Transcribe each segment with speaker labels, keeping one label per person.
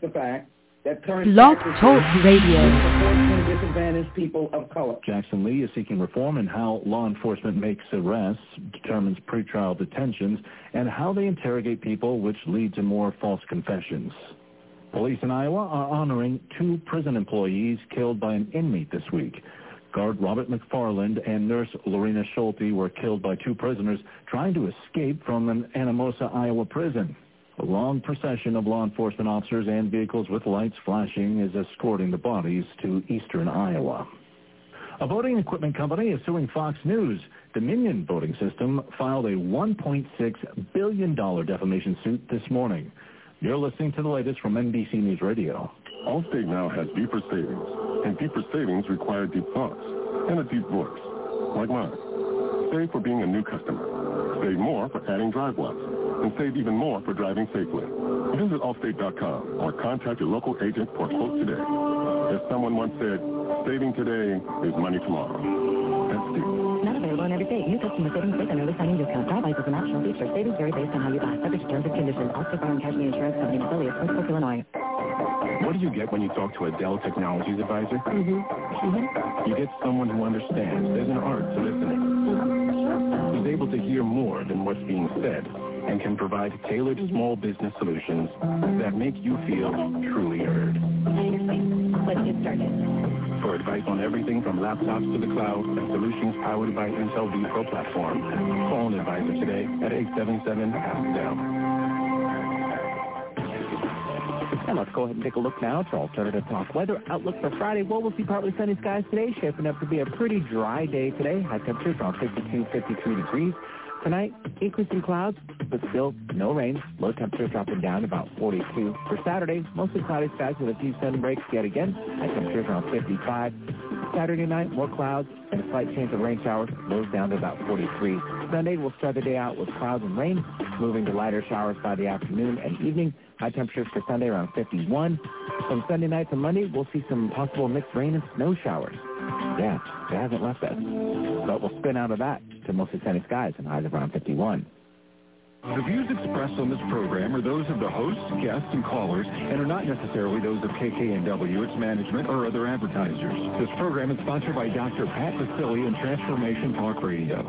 Speaker 1: the fact that current
Speaker 2: Blog Talk Radio.
Speaker 1: Disadvantaged people of color.
Speaker 3: Jackson Lee is seeking reform in how law enforcement makes arrests, determines pretrial detentions, and how they interrogate people, which lead to more false confessions. Police in Iowa are honoring 2 prison employees killed by an inmate this week. Guard Robert McFarland and nurse Lorena Schulte were killed by 2 prisoners trying to escape from an Anamosa, Iowa prison. A long procession of law enforcement officers and vehicles with lights flashing is escorting the bodies to eastern Iowa. A voting equipment company is suing Fox News. Dominion Voting System filed a $1.6 billion defamation suit this morning. You're listening to the latest from NBC News Radio.
Speaker 4: Allstate now has deeper savings, and deeper savings require deep thoughts and a deep voice, like mine. Save for being a new customer. Save more for adding drive lots, and save even more for driving safely. Visit Allstate.com or contact your local agent for a quote today. As someone once said, saving today is money tomorrow. That's deep.
Speaker 5: Not available in every state. New customer savings based on early signing discount. Drive-bys is an optional feature. Savings vary based on how you buy. Subject to terms and conditions. Allstate Bar and Casualty Insurance Company and affiliates, Northbrook, Illinois.
Speaker 6: What do you get when you talk to a Dell Technologies advisor? You get someone who understands there's an art to listening. Who's able to hear more than what's being said and can provide tailored small business solutions that make you feel truly heard.
Speaker 5: I understand. Let's get started.
Speaker 6: For advice on everything from laptops to the cloud and solutions powered by Intel vPro platform, call an advisor today at 877-ASK-DELL.
Speaker 7: And let's go ahead and take a look now to Alternative Talk weather outlook for Friday. Well, we'll see partly sunny skies today, shaping up to be a pretty dry day today. High temperatures around 52, 53 degrees. Tonight, increasing clouds, but still no rain. Low temperatures dropping down about 42. For Saturday, mostly cloudy skies with a few sun breaks yet again. High temperatures around 55. Saturday night, more clouds and a slight chance of rain showers. Lows down to about 43. Sunday, we'll start the day out with clouds and rain, moving to lighter showers by the afternoon and evening. High temperatures for Sunday around 51. From Sunday night to Monday, we'll see some possible mixed rain and snow showers. Yeah, it hasn't left us. But we'll spin out of that to mostly sunny skies and highs of around 51.
Speaker 8: The views expressed on this program are those of the hosts, guests, and callers, and are not necessarily those of KKNW, its management, or other advertisers. This program is sponsored by Dr. Pat Vasili and Transformation Talk Radio.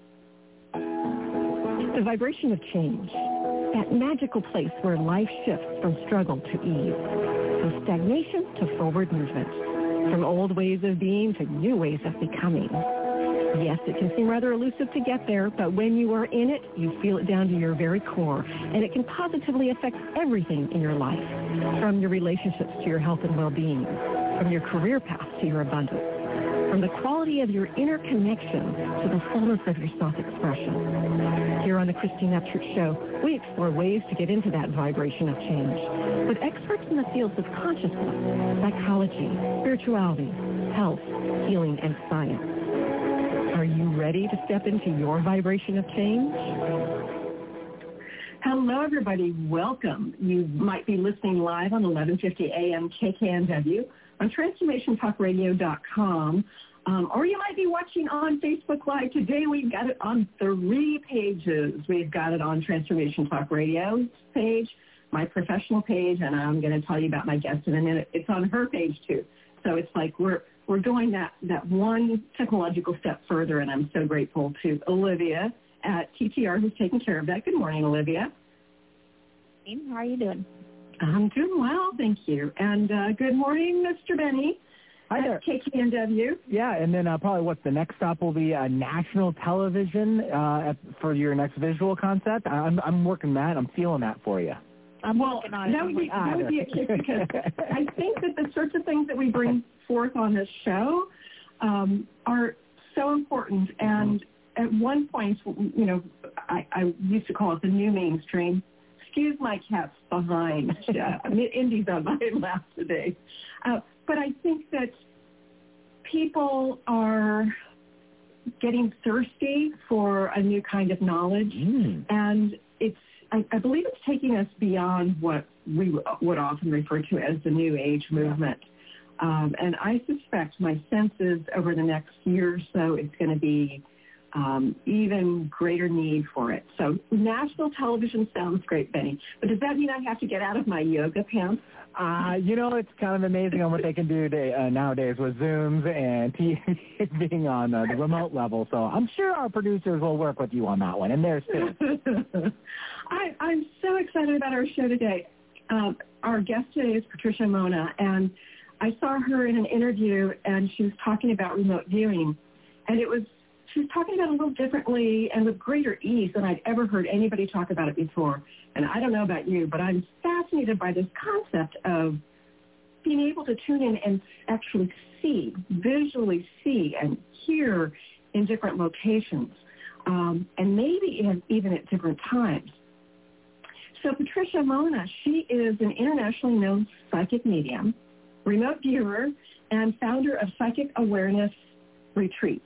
Speaker 9: The vibration of change, that magical place where life shifts from struggle to ease, from stagnation to forward movement, from old ways of being to new ways of becoming. Yes, it can seem rather elusive to get there, but when you are in it, you feel it down to your very core, and it can positively affect everything in your life, from your relationships to your health and well-being, from your career path to your abundance, from the quality of your inner connection to the fullness of your self-expression. Here on the Christine Upchurch Show, we explore ways to get into that vibration of change with experts in the fields of consciousness, psychology, spirituality, health, healing, and science. Are you ready to step into your vibration of change?
Speaker 10: Hello, everybody. Welcome. You might be listening live on 1150 AM KKNW on TransformationTalkRadio.com, or you might be watching on Facebook Live. Today, we've got it on 3 pages. We've got it on Transformation Talk Radio's page, my professional page, and I'm going to tell you about my guest in a minute. It's on her page, too. So it's like we're going that one technological step further, and I'm so grateful to Olivia at TTR who's taking care of that. Good morning, Olivia.
Speaker 11: How are you doing?
Speaker 10: I'm doing well, thank you. And good morning, Mr. Benny.
Speaker 7: Hi there.
Speaker 10: KKNW.
Speaker 7: Yeah, and then probably what the next stop will be national television for your next visual concept. I'm working that. I'm feeling that for you.
Speaker 11: I'm working on it.
Speaker 10: That would be a kick because I think that the sorts of things that we bring forth on this show are so important. And at one point, you know, I used to call it the new mainstream. Excuse my cat's behind. Indy's on my lap today. But I think that people are getting thirsty for a new kind of knowledge. And I believe it's taking us beyond what we would often refer to as the New Age movement. And I suspect my sense is over the next year or so it's going to be even greater need for it. So national television sounds great, Benny. But does that mean I have to get out of my yoga pants?
Speaker 7: It's kind of amazing on what they can do nowadays with Zooms and TV being on the remote level. So I'm sure our producers will work with you on that one, and theirs too.
Speaker 10: I'm so excited about our show today. Our guest today is Patricia Mona, and I saw her in an interview, and she was talking about remote viewing, and she was talking about it a little differently and with greater ease than I'd ever heard anybody talk about it before. And I don't know about you, but I'm fascinated by this concept of being able to tune in and actually visually see and hear in different locations, and maybe even at different times. So Patricia Mona, she is an internationally known psychic medium, remote viewer, and founder of Psychic Awareness Retreats.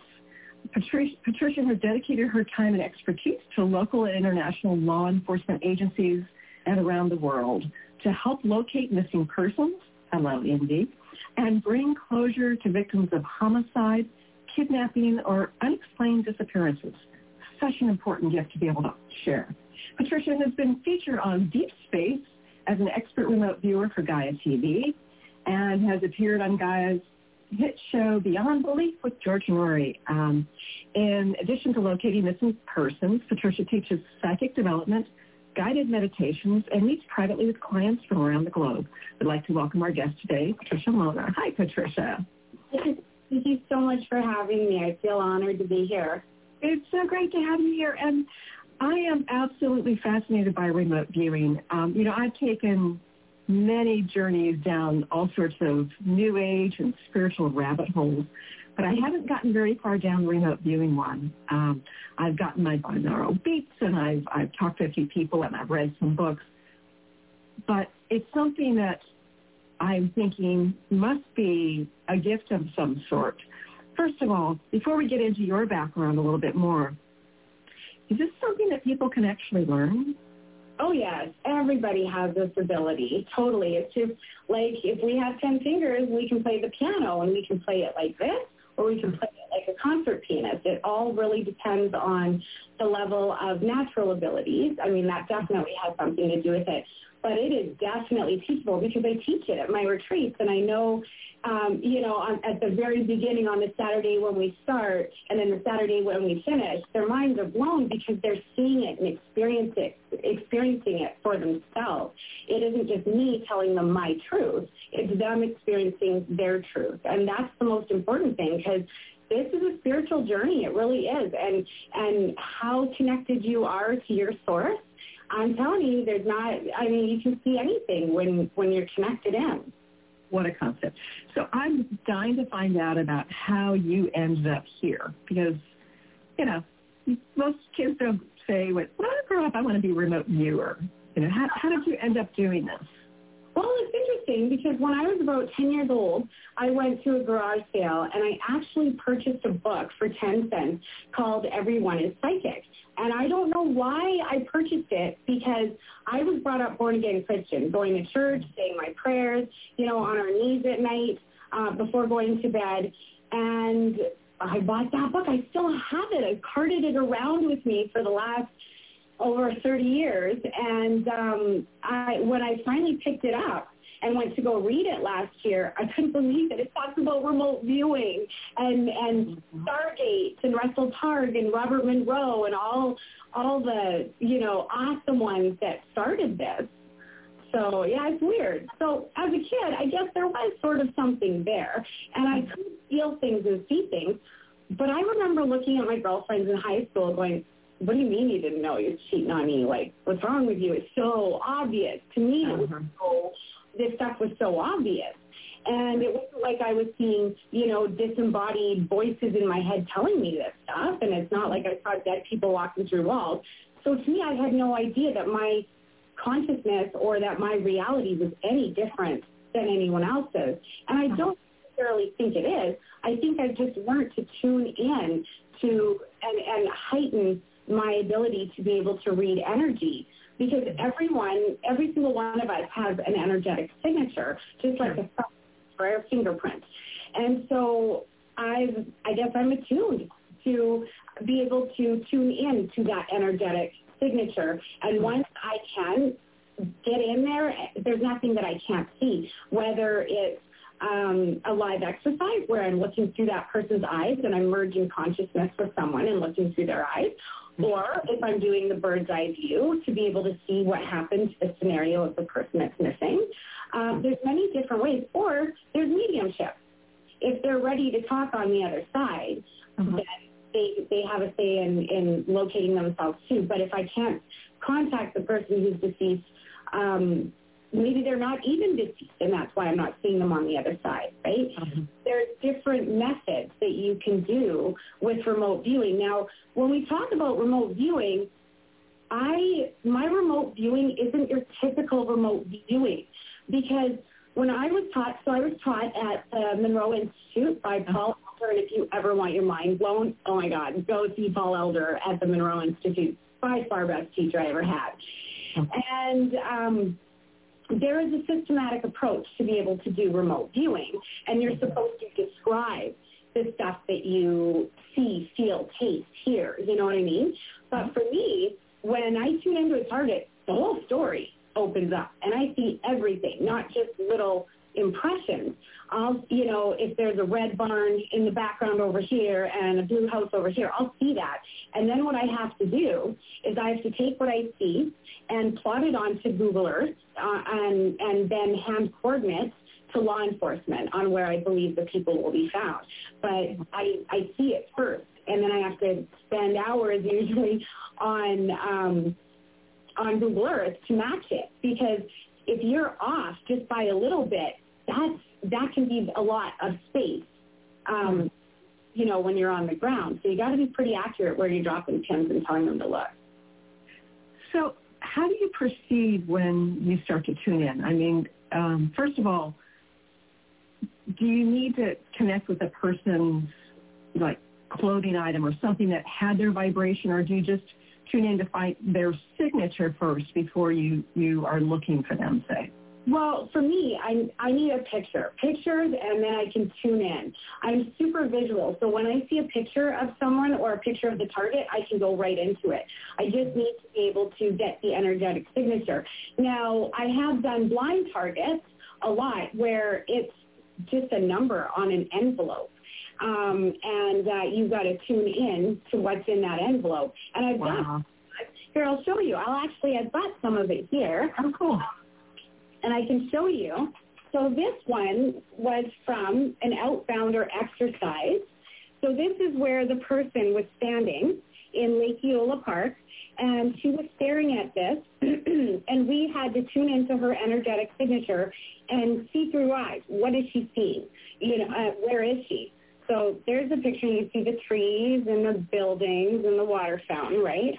Speaker 10: Patricia has dedicated her time and expertise to local and international law enforcement agencies and around the world to help locate missing persons, LLMD, and bring closure to victims of homicide, kidnapping, or unexplained disappearances. Such an important gift to be able to share. Patricia has been featured on Deep Space as an expert remote viewer for Gaia TV and has appeared on Gaia's hit show Beyond Belief with George Norrie. In addition to locating missing persons, Patricia teaches psychic development, guided meditations, and meets privately with clients from around the globe. I'd like to welcome our guest today, Patricia Mona. Hi, Patricia.
Speaker 2: Thank you so much for having me. I feel honored to be here.
Speaker 10: It's so great to have you here. And I am absolutely fascinated by remote viewing. I've taken many journeys down all sorts of new age and spiritual rabbit holes, but I haven't gotten very far down the remote viewing one. I've gotten my binaural beats, and I've talked to a few people, and I've read some books, but it's something that I'm thinking must be a gift of some sort. First of all, before we get into your background a little bit more, is this something that people can actually learn?
Speaker 2: Oh, yes. Everybody has this ability. Totally. It's just like if we have 10 fingers, we can play the piano, and we can play it like this, or we can play it like a concert pianist. It all really depends on the level of natural abilities. I mean, that definitely has something to do with it. But it is definitely teachable because I teach it at my retreats, and I know, at the very beginning on the Saturday when we start and then the Saturday when we finish, their minds are blown because they're seeing it and experiencing it for themselves. It isn't just me telling them my truth. It's them experiencing their truth. And that's the most important thing because this is a spiritual journey. It really is. And how connected you are to your source, I'm telling you, you can see anything when you're connected in.
Speaker 10: What a concept. So I'm dying to find out about how you ended up here because, most kids don't say, when I grow up, I want to be a remote viewer. How did you end up doing this?
Speaker 2: Well, it's interesting because when I was about 10 years old, I went to a garage sale and I actually purchased a book for 10 cents called Everyone is Psychic. And I don't know why I purchased it because I was brought up born-again Christian, going to church, saying my prayers, on our knees at night before going to bed. And I bought that book. I still have it. I've carted it around with me for the last over 30 years. And when I finally picked it up and went to go read it last year, I couldn't believe it. It talks about remote viewing and Stargate and Russell Targ and Robert Monroe and all the, awesome ones that started this. So, yeah, it's weird. So as a kid, I guess there was sort of something there. And I could feel things and see things. But I remember looking at my girlfriends in high school going, what do you mean you didn't know you was cheating on me? Like, what's wrong with you? It's so obvious. To me, this stuff was so obvious. And it wasn't like I was seeing, disembodied voices in my head telling me this stuff. And it's not like I saw dead people walking through walls. So to me, I had no idea that my consciousness or that my reality was any different than anyone else's. And I don't necessarily think it is. I think I've just learned to tune in to and heighten my ability to be able to read energy. Because every single one of us has an energetic signature, just like a thumb or a fingerprint. And so I guess I'm attuned to be able to tune in to that energetic signature. And once I can get in there, there's nothing that I can't see, whether it's a live exercise where I'm looking through that person's eyes and I'm merging consciousness with someone and looking through their eyes, or if I'm doing the bird's eye view to be able to see what happened to the scenario of the person that's missing. There's many different ways, or there's mediumship. If they're ready to talk on the other side, then they have a say in locating themselves too. But if I can't contact the person who's deceased, maybe they're not even deceased, and that's why I'm not seeing them on the other side, right? There's different methods that you can do with remote viewing. Now, when we talk about remote viewing, my remote viewing isn't your typical remote viewing, because when I was taught, so I was taught at the Monroe Institute by Paul Elder, and if you ever want your mind blown, oh my God, go see Paul Elder at the Monroe Institute. By far best teacher I ever had. And there is a systematic approach to be able to do remote viewing, and you're supposed to describe the stuff that you see, feel, taste, hear, you know what I mean? But for me, when I tune into a target, the whole story opens up, and I see everything, not just little impressions. If there's a red barn in the background over here and a blue house over here, I'll see that. And then what I have to do is I have to take what I see and plot it onto Google Earth and then hand coordinates to law enforcement on where I believe the people will be found. But I see it first, and then I have to spend hours usually on Google Earth to match it, because if you're off just by a little bit, that can be a lot of space, when you're on the ground. So you got to be pretty accurate where you're dropping pins and telling them to look.
Speaker 10: So how do you proceed when you start to tune in? I mean, first of all, do you need to connect with a person's, like, clothing item or something that had their vibration, or do you just tune in to find their signature first before you are looking for them, say?
Speaker 2: Well, for me, I need a pictures, and then I can tune in. I'm super visual, so when I see a picture of someone or a picture of the target, I can go right into it. I just need to be able to get the energetic signature. Now, I have done blind targets a lot where it's just a number on an envelope. And you've got to tune in to what's in that envelope. And I've done here, I'll show you. I've got some of it here.
Speaker 10: Oh, cool.
Speaker 2: And I can show you. So this one was from an Outbounder exercise. So this is where the person was standing in Lake Eola Park, and she was staring at this, and we had to tune into her energetic signature and see through eyes. What is she seeing? Where is she? So there's a picture. You see the trees and the buildings and the water fountain, right?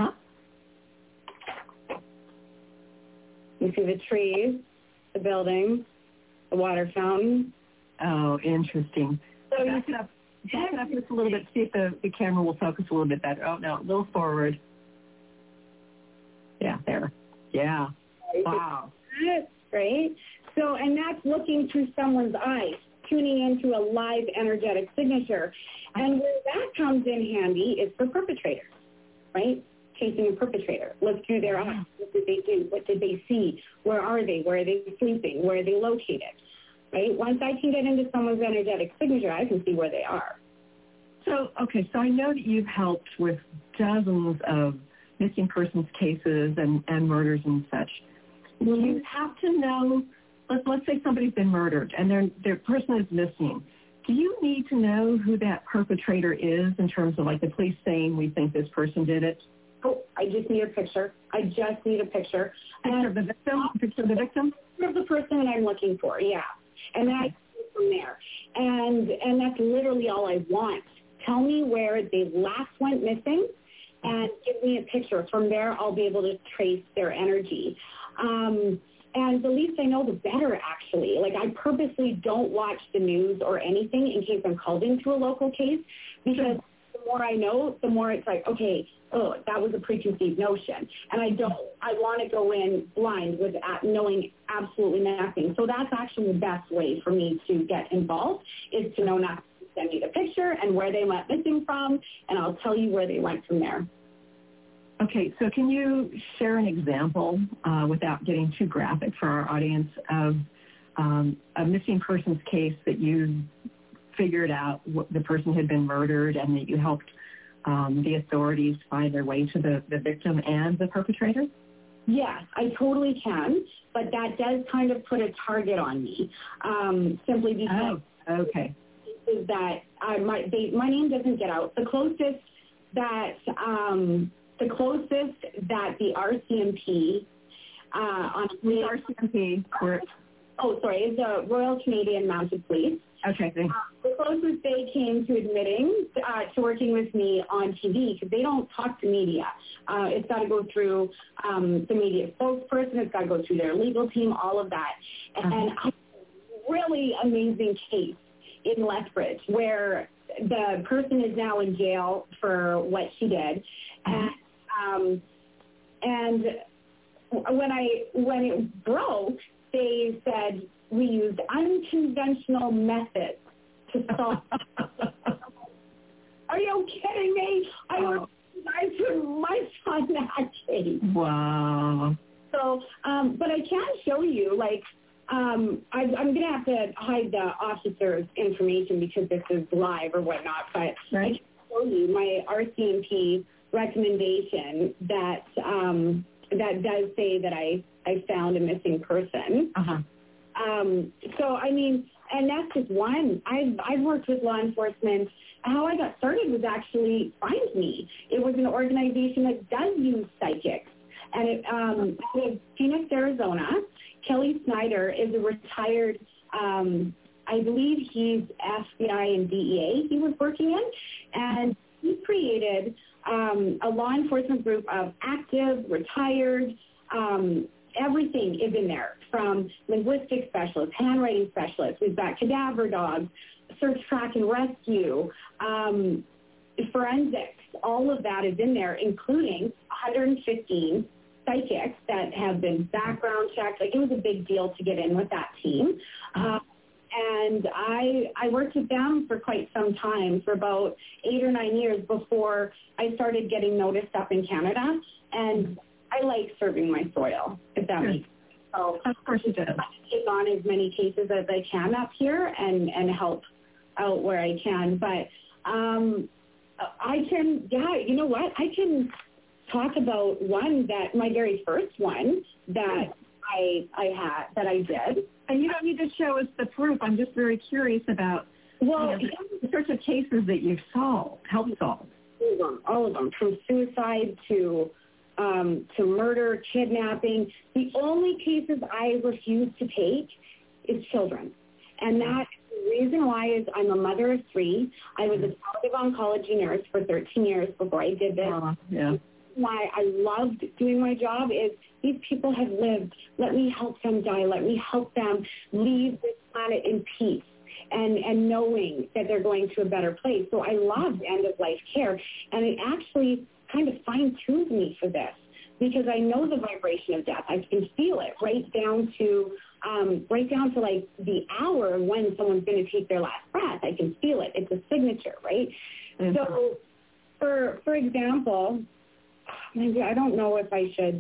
Speaker 2: You see the trees, the buildings, the water fountain.
Speaker 10: Oh, interesting.
Speaker 2: So
Speaker 10: back up just a little bit. See if the camera will focus a little bit better. Oh, no, a little forward. Yeah, there. Yeah. Wow.
Speaker 2: Right? So, and that's looking through someone's eyes, tuning into a live energetic signature. And where that comes in handy is for perpetrators, right? Chasing a perpetrator. Look through their eyes. What did they do? What did they see? Where are they? Where are they sleeping? Where are they located? Right? Once I can get into someone's energetic signature, I can see where they are.
Speaker 10: So I know that you've helped with dozens of missing persons cases and murders and such. Will you have to know, let's say somebody's been murdered and their person is missing. Do you need to know who that perpetrator is in terms of, like, the police saying we think this person did it?
Speaker 2: Oh, I just need a picture.
Speaker 10: Picture of the victim? Picture of the victim?
Speaker 2: Picture of the person that I'm looking for, yeah. And then I go from there. And that's literally all I want. Tell me where they last went missing and give me a picture. From there, I'll be able to trace their energy. And the least I know, the better, actually. Like, I purposely don't watch the news or anything in case I'm called into a local case, because the more I know, the more it's like, okay, that was a preconceived notion. And I want to go in blind with knowing absolutely nothing. So that's actually the best way for me to get involved, is to know nothing send me the picture and where they went missing from, and I'll tell you where they went from there.
Speaker 10: Okay, so can you share an example, without getting too graphic for our audience, of a missing persons case that you figured out the person had been murdered and that you helped the authorities find their way to the victim and the perpetrator?
Speaker 2: Yes, I totally can, but that does kind of put a target on me, simply because is that my name doesn't get out. The closest that the RCMP on
Speaker 10: RCMP
Speaker 2: is the Royal Canadian Mounted Police.
Speaker 10: Okay, thanks.
Speaker 2: The closest they came to admitting to working with me on TV, because they don't talk to media. It's got to go through the media spokesperson. It's got to go through their legal team, all of that. And a really amazing case in Lethbridge where the person is now in jail for what she did. And when it broke, they said we used unconventional methods to solve. Are you kidding me? I put my son in that case.
Speaker 10: Wow.
Speaker 2: So, but I can show you, like, I'm going to have to hide the officer's information because this is live or whatnot, but I can show you my RCMP recommendation that does say that I found a missing person. So, I mean, and that's just one. I've worked with law enforcement. How I got started was actually Find Me. It was an organization that does use psychics. And in Phoenix, Arizona, Kelly Snyder is a retired, I believe he's FBI and DEA he was working in. And he created a law enforcement group of active, retired, everything is in there, from linguistic specialists, handwriting specialists. We've got cadaver dogs, search, track, and rescue, forensics. All of that is in there, including 115 psychics that have been background checked. Like, it was a big deal to get in with that team. And I worked with them for quite some time, for about 8 or 9 years before I started getting noticed up in Canada. And I like serving my soil, if that makes sense. So,
Speaker 10: of course it does.
Speaker 2: I take on as many cases as I can up here and help out where I can. But I can, you know what? I can talk about one that, my very first one that I did.
Speaker 10: And you don't need to show us the proof. I'm just very curious about the sorts of cases that you've helped solve.
Speaker 2: All of them, from suicide to murder, kidnapping. The only cases I refuse to take is children. And that the reason why is I'm a mother of 3. I was a palliative oncology nurse for 13 years before I did this. Why I loved doing my job is these people have lived. Let me help them die. Let me help them leave this planet in peace and knowing that they're going to a better place. So I loved end-of-life care, and it actually kind of fine-tuned me for this because I know the vibration of death. I can feel it right down to like the hour when someone's going to take their last breath. I can feel it. It's a signature, right? So, for example, maybe I don't know if I should.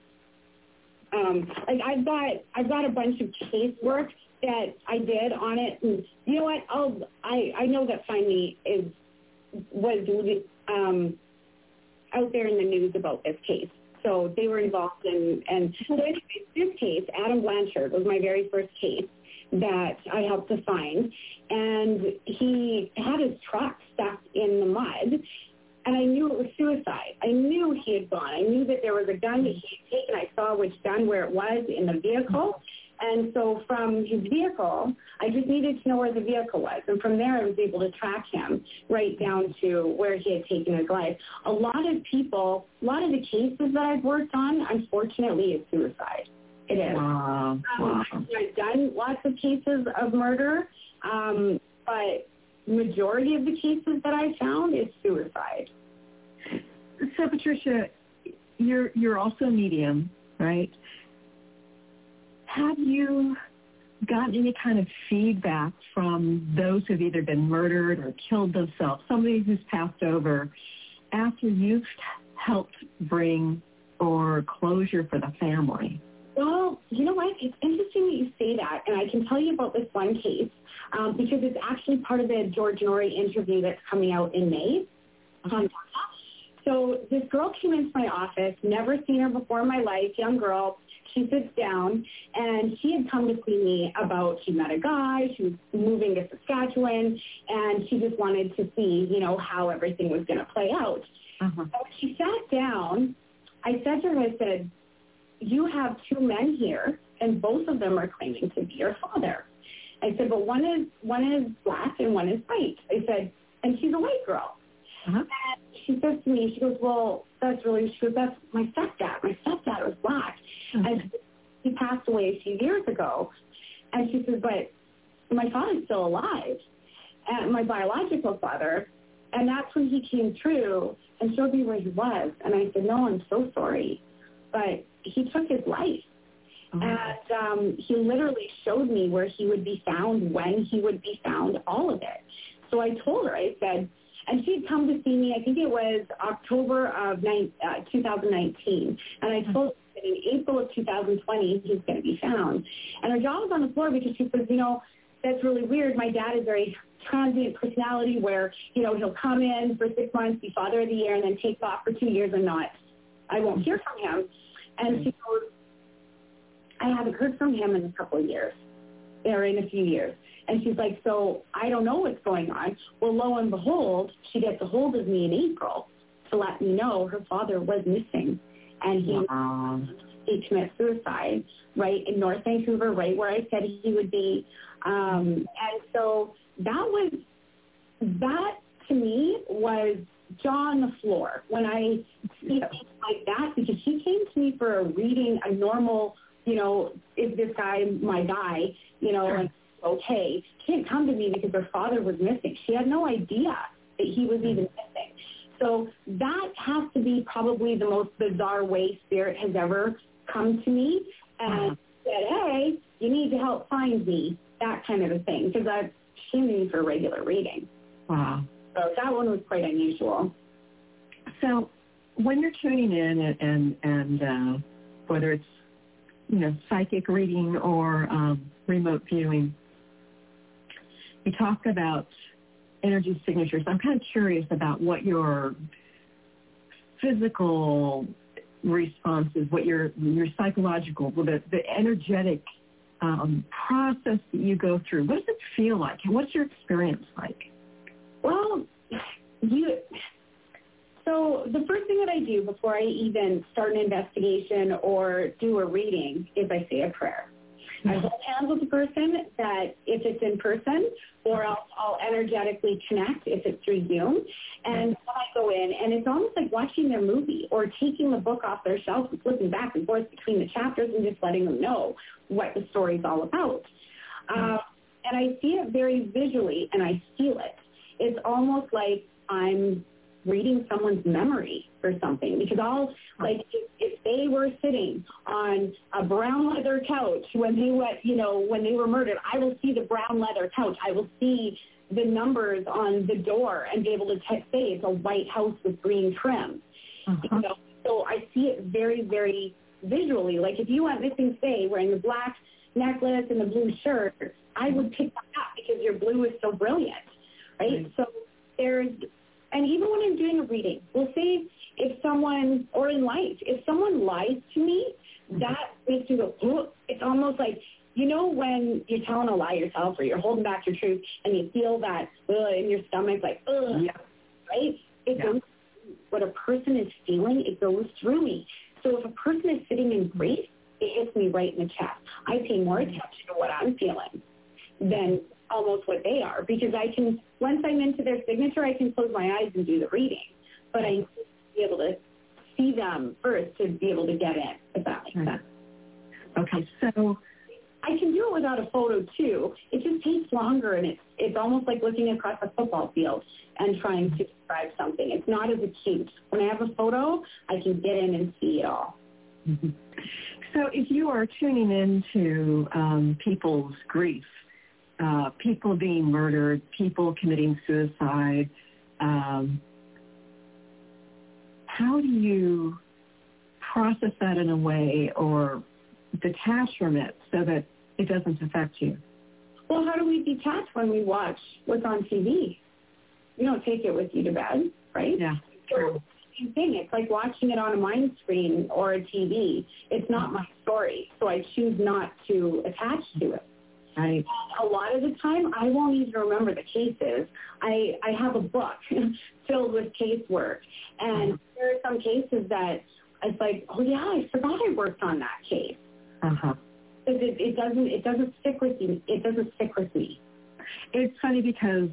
Speaker 2: I've got a bunch of casework that I did on it, and you know what? I know that Find Me was out there in the news about this case. So they were involved in, and so anyways, this case, Adam Blanchard, was my very first case that I helped to find. And he had his truck stuck in the mud, and I knew it was suicide. I knew he had gone. I knew that there was a gun that he had taken. I saw which gun, where it was in the vehicle. And so from his vehicle, I just needed to know where the vehicle was. And from there, I was able to track him right down to where he had taken his life. A lot of the cases that I've worked on, unfortunately, is suicide. It is.
Speaker 10: Wow.
Speaker 2: I've done lots of cases of murder, but majority of the cases that I found is suicide.
Speaker 10: So, Patricia, you're also a medium, right? Have you
Speaker 9: gotten any kind of feedback from those who've either been murdered or killed themselves, somebody who's passed over, after you've helped bring or closure for the family?
Speaker 2: Well, you know what? It's interesting that you say that, and I can tell you about this one case because it's actually part of the George Norrie interview that's coming out in May. So this girl came into my office, never seen her before in my life, young girl. She sits down, and she had come to see me about, she met a guy, she was moving to Saskatchewan, and she just wanted to see, you know, how everything was going to play out. So when she sat down, I said to her, I said, you have two men here, and both of them are claiming to be your father. I said, but one is black and one is white. I said, and she's a white girl. And she says to me, she goes, well, that's my stepdad. My stepdad was black. And he passed away a few years ago. And she says, but my father's still alive, and my biological father. And that's when he came through and showed me where he was. And I said, no, I'm so sorry. But he took his life. And he literally showed me where he would be found, when he would be found, all of it. So I told her, I said, and she had come to see me, I think it was October of 2019. And I told her that in April of 2020, he's going to be found. And her jaw was on the floor because she says, you know, that's really weird. My dad is very transient personality where, you know, he'll come in for 6 months, be father of the year, and then take off for 2 years and I won't hear from him. And she goes, I haven't heard from him in a couple of years, or in a few years. And she's like, so I don't know what's going on. Well, lo and behold, she gets a hold of me in April to let me know her father was missing. And he committed suicide right in North Vancouver, right where I said he would be. And so that to me was jaw on the floor when I see things like that, because she came to me for a reading, a normal, you know, is this guy my guy, you know, and okay. She didn't come to me because her father was missing. She had no idea that he was even missing. So that has to be probably the most bizarre way Spirit has ever come to me and said, hey, you need to help find me, that kind of a thing, because she came to me for a regular reading.
Speaker 9: Wow.
Speaker 2: So that one was quite unusual.
Speaker 9: So when you're tuning in and whether it's, you know, psychic reading or remote viewing, you talk about energy signatures. I'm kind of curious about what your physical response is, what your psychological, the energetic process that you go through. What does it feel like? And what's your experience like?
Speaker 2: Well, so the first thing that I do before I even start an investigation or do a reading is I say a prayer. I hold hands with the person that if it's in person, or else I'll energetically connect if it's through Zoom. And when I go in, and it's almost like watching their movie or taking the book off their shelf and flipping back and forth between the chapters and just letting them know what the story's all about. And I see it very visually, and I feel it. It's almost like I'm reading someone's memory or something, because if they were sitting on a brown leather couch when they were murdered, I will see the brown leather couch. I will see the numbers on the door and be able to say it's a white house with green trim. You know, so I see it very, very visually. Like if you went missing, say, wearing the black necklace and the blue shirt, I would pick that up because your blue is so brilliant, right? So and even when I'm doing a reading, we'll say if someone, or in life, if someone lies to me, that makes you go, oh, it's almost like, you know, when you're telling a lie yourself or you're holding back your truth and you feel that in your stomach, like, right? It goes, what a person is feeling, it goes through me. So if a person is sitting in grief, it hits me right in the chest. I pay more attention to what I'm feeling than almost what they are, because I can, once I'm into their signature, I can close my eyes and do the reading, but I need to be able to see them first to be able to get in, if that makes sense.
Speaker 9: Okay, so
Speaker 2: I can do it without a photo too. It just takes longer, and it's almost like looking across a football field and trying to describe something. It's not as acute. When I have a photo, I can get in and see it all.
Speaker 10: So if you are tuning into people's grief, people being murdered, people committing suicide, how do you process that in a way or detach from it so that it doesn't affect you?
Speaker 2: Well, how do we detach when we watch what's on TV? You don't take it with you to bed, right?
Speaker 10: Yeah, true.
Speaker 2: Same thing. It's like watching it on a mind screen or a TV. It's not my story, so I choose not to attach to it.
Speaker 10: Right.
Speaker 2: A lot of the time, I won't even remember the cases. I have a book filled with casework, and there are some cases that it's like, oh yeah, I forgot I worked on that case. It doesn't stick with you. It doesn't stick with me.
Speaker 10: It's funny because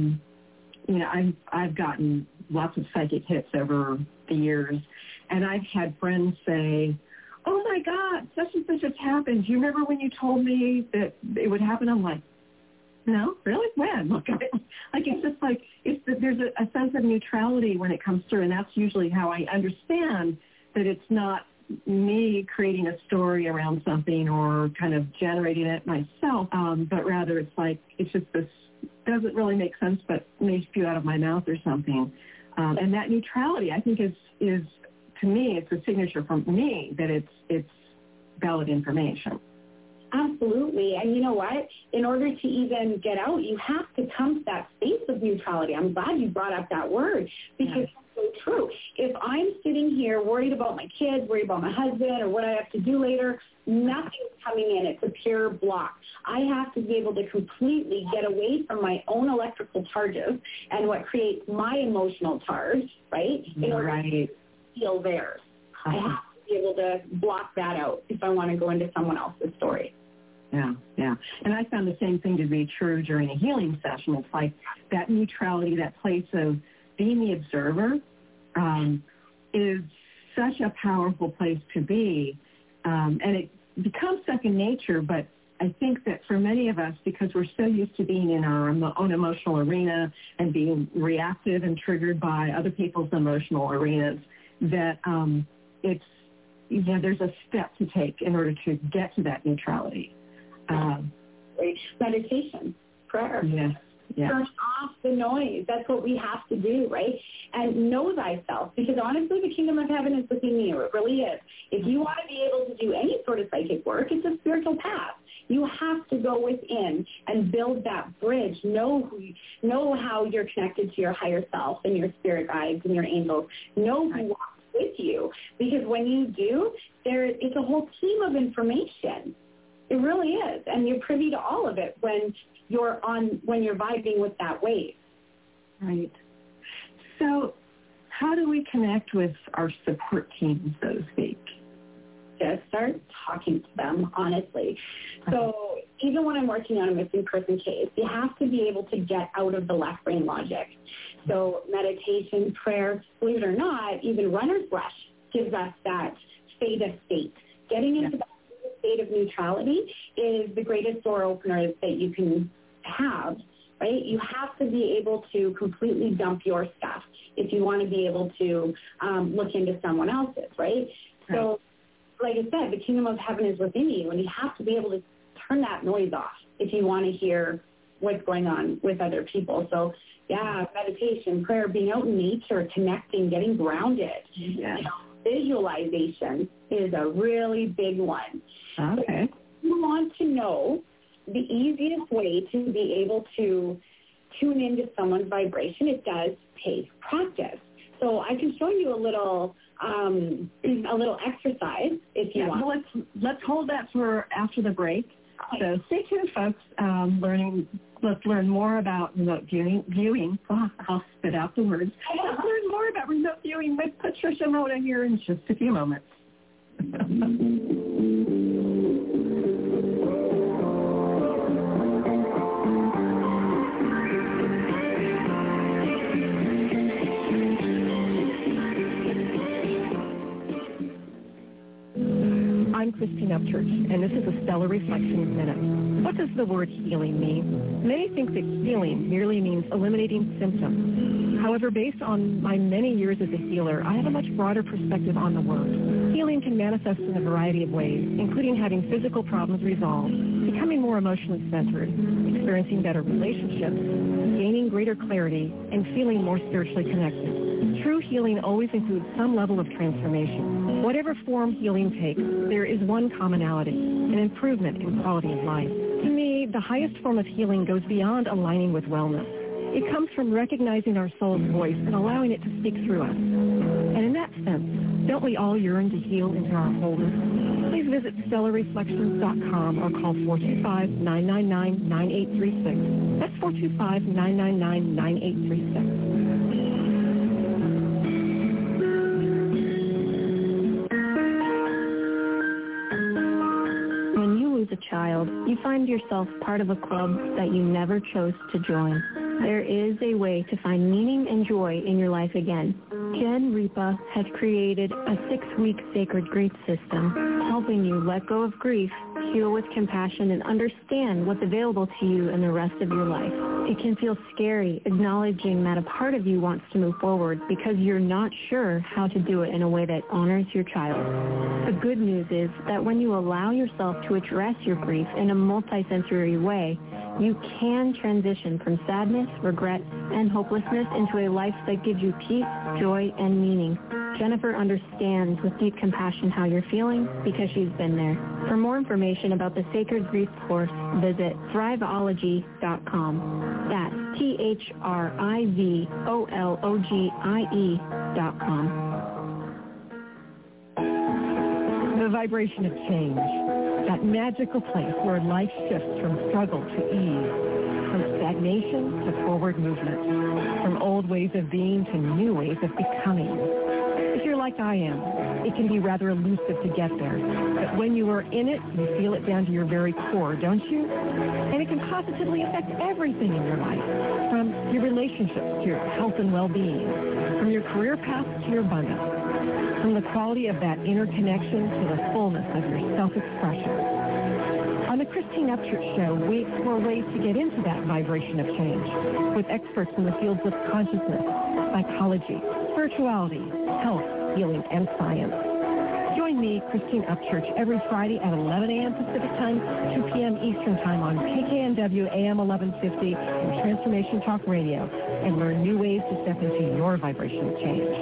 Speaker 10: I've gotten lots of psychic hits over the years, and I've had friends say, oh my God, such and such has happened. Do you remember when you told me that it would happen? I'm like, no, really? When? Look, it's just like there's a sense of neutrality when it comes through, and that's usually how I understand that it's not me creating a story around something or kind of generating it myself, but rather it's like it's just this doesn't really make sense, but may spew out of my mouth or something. And that neutrality, I think, is to me, it's a signature from me that it's valid information.
Speaker 2: Absolutely. And you know what? In order to even get out, you have to come to that space of neutrality. I'm glad you brought up that word because it's so true. If I'm sitting here worried about my kids, worried about my husband or what I have to do later, nothing's coming in. It's a pure block. I have to be able to completely get away from my own electrical charges and what creates my emotional charge, right? In order to feel theirs. I have to be able to block that out if I want to go into someone else's story.
Speaker 10: Yeah. And I found the same thing to be true during a healing session. It's like that neutrality, that place of being the observer is such a powerful place to be. And it becomes second nature, but I think that for many of us, because we're so used to being in our own emotional arena and being reactive and triggered by other people's emotional arenas, that there's a step to take in order to get to that neutrality.
Speaker 2: Meditation, prayer.
Speaker 10: Yes.
Speaker 2: Turn off the noise. That's what we have to do, right? And know thyself, because honestly, the kingdom of heaven is within you. It really is. If you want to be able to do any sort of psychic work, it's a spiritual path. You have to go within and build that bridge. Know how you're connected to your higher self and your spirit guides and your angels. Know who walks with you, because when you do, it's a whole team of information. It really is, and you're privy to all of it when you're vibing with that wave.
Speaker 10: Right. So, how do we connect with our support team, so to speak?
Speaker 2: Just start talking to them, honestly. So even when I'm working on a missing person case, you have to be able to get out of the left brain logic. So meditation, prayer, believe it or not, even runner's rush gives us that theta state. Getting into that state of neutrality is the greatest door opener that you can have, right? You have to be able to completely dump your stuff if you want to be able to look into someone else's, right? So, like I said, the kingdom of heaven is within you, and you have to be able to turn that noise off if you want to hear what's going on with other people. So, meditation, prayer, being out in nature, connecting, getting grounded.
Speaker 10: Yes.
Speaker 2: Visualization is a really big one.
Speaker 10: Okay.
Speaker 2: So you want to know the easiest way to be able to tune into someone's vibration. It does take practice. So I can show you a little exercise if you want.
Speaker 10: Well, let's hold that for after the break. So stay tuned, folks. Let's learn more about remote viewing. I'll spit out the words. Let's learn more about remote viewing with Patricia Mota here in just a few moments.
Speaker 9: I'm Christine Upchurch, and this is a Stellar Reflections Minute. What does the word healing mean? Many think that healing merely means eliminating symptoms. However, based on my many years as a healer, I have a much broader perspective on the word. Healing can manifest in a variety of ways, including having physical problems resolved, becoming more emotionally centered, experiencing better relationships, gaining greater clarity, and feeling more spiritually connected. True healing always includes some level of transformation. Whatever form healing takes, there is one commonality, an improvement in quality of life. To me, the highest form of healing goes beyond aligning with wellness. It comes from recognizing our soul's voice and allowing it to speak through us. And in that sense, don't we all yearn to heal into our wholeness? Please visit stellarreflections.com or call 425-999-9836. That's 425-999-9836.
Speaker 12: A child, you find yourself part of a club that you never chose to join. There is a way to find meaning and joy in your life again. Jen Ripa has created a 6-week sacred grief system, helping you let go of grief, heal with compassion, and understand what's available to you in the rest of your life. It can feel scary acknowledging that a part of you wants to move forward because you're not sure how to do it in a way that honors your child. The good news is that when you allow yourself to address your grief in a multisensory way, you can transition from sadness, regret, and hopelessness into a life that gives you peace, joy, and meaning. Jennifer understands with deep compassion how you're feeling because she's been there. For more information about the Sacred Grief Course, visit thriveology.com. That's THRIVOLOGIE.com.
Speaker 9: The vibration of change, that magical place where life shifts from struggle to ease, from stagnation to forward movement, from old ways of being to new ways of becoming. If you're like I am, it can be rather elusive to get there. But when you are in it, you feel it down to your very core, don't you? And it can positively affect everything in your life, from your relationships to your health and well-being, from your career path to your abundance, from the quality of that inner connection to the fullness of your self-expression. On the Christine Upchurch Show, we explore ways to get into that vibration of change with experts in the fields of consciousness, psychology, spirituality, health, healing, and science. Join me, Christine Upchurch, every Friday at 11 a.m. Pacific Time, 2 p.m. Eastern Time on KKNW AM 1150 and Transformation Talk Radio, and learn new ways to step into your vibration of change.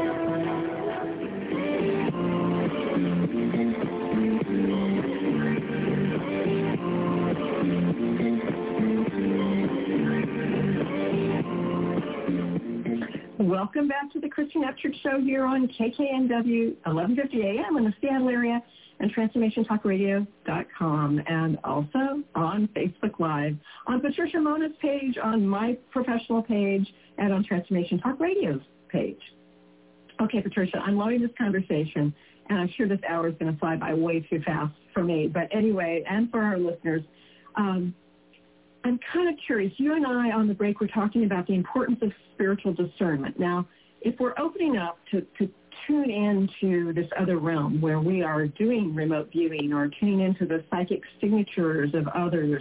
Speaker 10: Welcome back to the Christine Upchurch Show here on KKNW 1150 AM in the Seattle area and TransformationTalkRadio.com, and also on Facebook Live, on Patricia Mona's page, on my professional page, and on Transformation Talk Radio's page. Okay, Patricia, I'm loving this conversation, and I'm sure this hour is going to fly by way too fast for me. But anyway, and for our listeners, I'm kind of curious. You and I on the break were talking about the importance of spiritual discernment. Now, if we're opening up to tune into this other realm where we are doing remote viewing or tuning into the psychic signatures of others,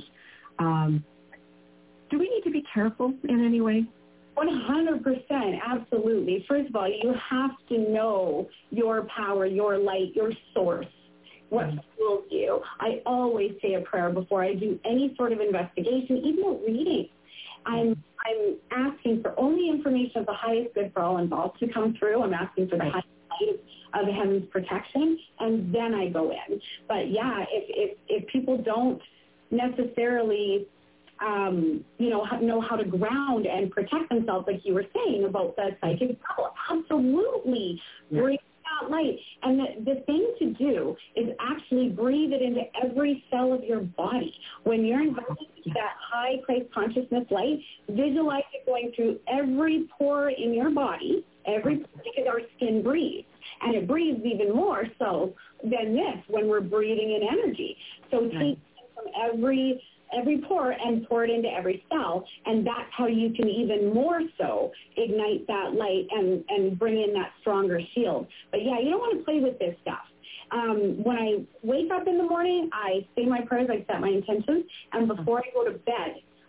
Speaker 10: do we need to be careful in any way?
Speaker 2: 100%, absolutely. First of all, you have to know your power, your light, your source. What fuels you? I always say a prayer before I do any sort of investigation, even reading. I'm asking for only information of the highest good for all involved to come through. I'm asking for the highest light of heaven's protection, and then I go in. But yeah, if people don't necessarily know how to ground and protect themselves, like you were saying about the psychic power, absolutely bring that light. And the thing to do is actually breathe it into every cell of your body. When you're invited to that high Christ consciousness light, visualize it going through every pore in your body, because our skin breathes. And it breathes even more so than this when we're breathing in energy. So take it from every pore and pour it into every cell, and that's how you can even more so ignite that light and bring in that stronger shield. But yeah, you don't want to play with this stuff. When I wake up in the morning, I say my prayers, I set my intentions, and before I go to bed,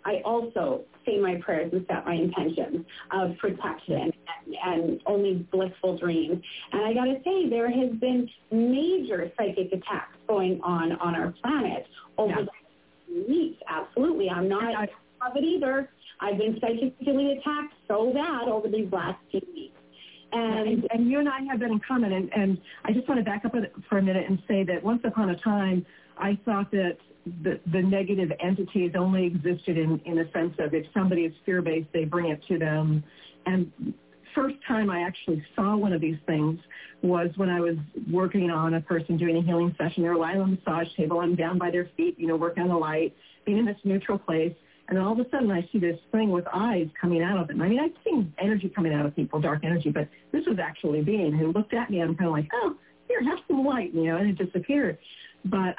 Speaker 2: I also say my prayers and set my intentions of protection and only blissful dreams. And I got to say, there has been major psychic attacks going on our planet over the weeks. Absolutely. I'm not of it either. I've been psychically attacked so bad over these last few weeks.
Speaker 10: And you and I have been in common, and I just want to back up for a minute and say that once upon a time, I thought that the negative entities only existed in a sense of if somebody is fear-based, they bring it to them. And first time I actually saw one of these things was when I was working on a person doing a healing session. They were lying on the massage table. I'm down by their feet, working on the light, being in this neutral place. And then all of a sudden I see this thing with eyes coming out of it. I mean, I've seen energy coming out of people, dark energy, but this was actually a being who looked at me and I'm kind of like, oh, here, have some light, and it disappeared. But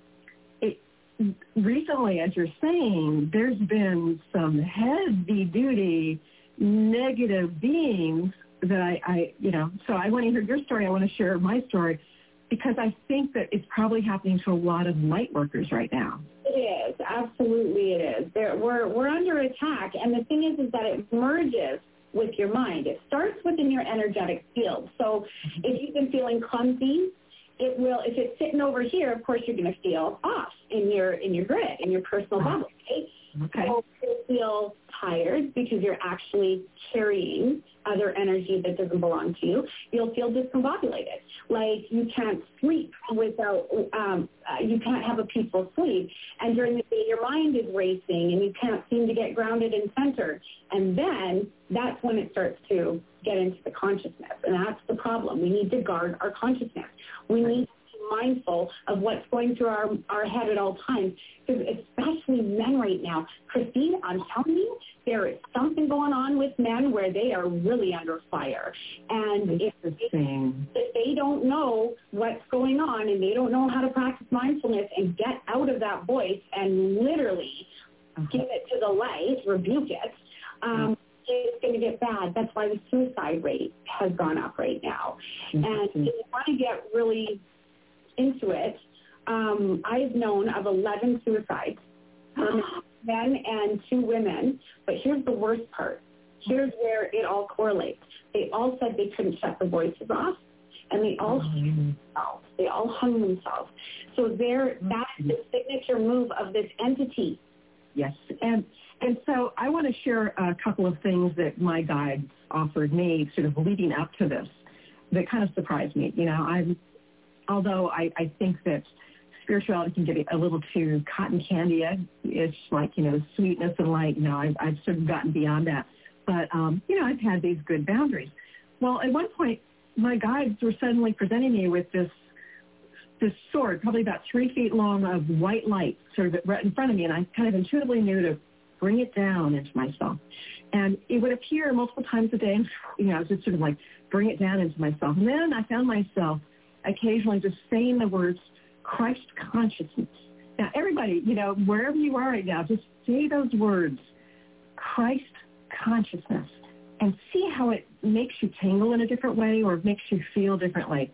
Speaker 10: recently, as you're saying, there's been some heavy-duty negative beings that so I want to hear your story. I want to share my story because I think that it's probably happening to a lot of light workers right now.
Speaker 2: It is. Absolutely it is. We're under attack. And the thing is that it merges with your mind. It starts within your energetic field. So if you've been feeling clumsy, it will. If it's sitting over here, of course, you're going to feel off in your grid, in your personal bubble, right?
Speaker 10: Okay.
Speaker 2: So you'll feel tired because you're actually carrying other energy that doesn't belong to you. You'll feel discombobulated, like you can't sleep without, you can't have a peaceful sleep. And during the day, your mind is racing and you can't seem to get grounded and centered. And then that's when it starts to get into the consciousness. And that's the problem. We need to guard our consciousness. We need to be mindful of what's going through our head at all times, because especially men right now. Christine, I'm telling you, there is something going on with men where they are really under fire. And if they don't know what's going on and they don't know how to practice mindfulness and get out of that voice and literally give it to the light, rebuke it, it's going to get bad. That's why the suicide rate has gone up right now. And if you want to get really into it, I've known of 11 suicides, men and 2 women. But here's the worst part. Here's where it all correlates. They all said they couldn't shut their voices off, and they all hung themselves. So that is the signature move of this entity.
Speaker 10: Yes, and so I want to share a couple of things that my guides offered me sort of leading up to this that kind of surprised me. Although I think that spirituality can get a little too cotton candy-ish, like, sweetness and light. I've sort of gotten beyond that. But, I've had these good boundaries. Well, at one point, my guides were suddenly presenting me with this sword, probably about 3 feet long, of white light sort of right in front of me, and I kind of intuitively knew to bring it down into myself. And it would appear multiple times a day, and, I was just sort of like, bring it down into myself. And then I found myself occasionally just saying the words Christ consciousness. Now, everybody, wherever you are right now, just say those words, Christ consciousness, and see how it makes you tingle in a different way or makes you feel differently.